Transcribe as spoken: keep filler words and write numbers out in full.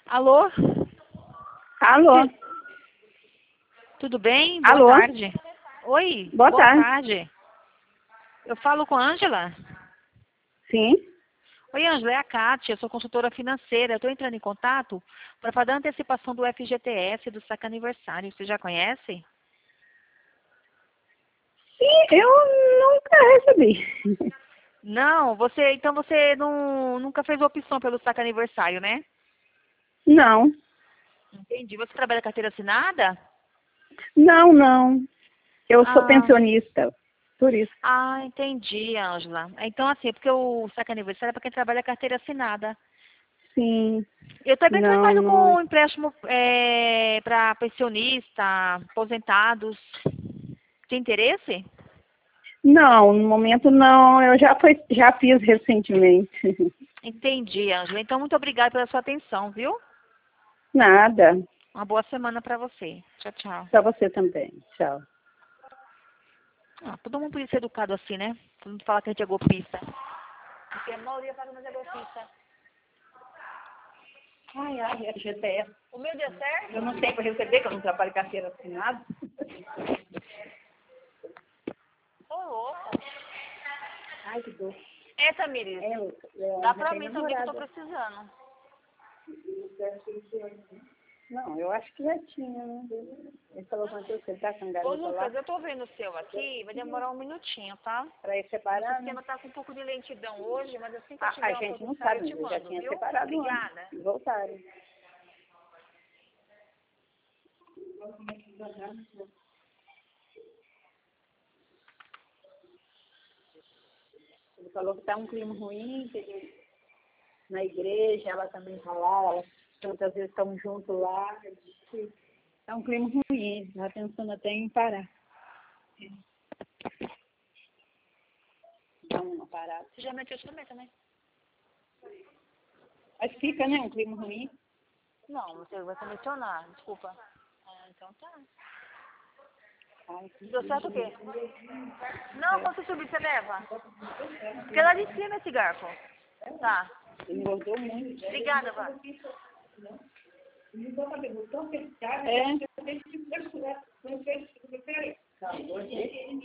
Alô? Alô? Tudo bem? Alô? Boa tarde. Oi, Boa boa tarde. tarde. Eu falo com a Ângela? Sim? Oi, Ângela, é a Kátia, eu sou consultora financeira. Eu estou entrando em contato para fazer a antecipação do F G T S do saque aniversário. Você já conhece? Sim, eu nunca recebi. Não, você, então você não, nunca fez opção pelo saque aniversário, né? Não. Entendi. Você trabalha carteira assinada? Não, não. Eu sou Ah, pensionista, por isso. ah, entendi, Ângela. Então, assim, porque o saque aniversário é para quem trabalha carteira assinada. Sim. Eu também Não, trabalho não. com empréstimo é, para pensionista, aposentados. Tem interesse? Não, no momento não. Eu já, foi, já fiz recentemente. Entendi, Ângela. Então, muito obrigada pela sua atenção, viu? Nada. Uma boa semana para você. Tchau, tchau. Pra você também. Tchau. Ah, todo mundo podia ser educado assim, né? Todo mundo fala que a gente é golpista. Porque a maioria fala que nós é golpista. Ai, ai, é G T S. O meu deu certo? Eu não sei para receber, que eu não trabalho carteira assinada. Ô, louco. Ai, que dor. É, Tamires. É, eu, eu Dá já pra tenho mim também que eu tô namorada. precisando. Não, eu acho que já tinha, né? Ele falou com você, ele tá com a Ô, garota Lucas, lá, eu tô vendo o seu aqui. Vai demorar um minutinho, tá? pra ir O separar, né? sistema tá com um pouco de lentidão hoje, mas assim que eu A, tiver a uma gente não posição eu sabe, te mas eu já mando, tinha viu? separado antes. Obrigada. E voltaram. Ele falou que tá um clima ruim, que ele, na igreja, ela também tá lá, elas tantas vezes estão juntos lá. Ele disse que tá um clima ruim, tá pensando até em parar. Dar uma parada. Você já meteu também, também? Mas fica, né, um clima ruim. Não, você vai selecionar, desculpa. Ah, então tá. Ai, que Deu certo o quê? Não, quando você subir, você leva. Porque é lá de cima esse garfo. Tá. ele engordou muito. Obrigada, Vá. É.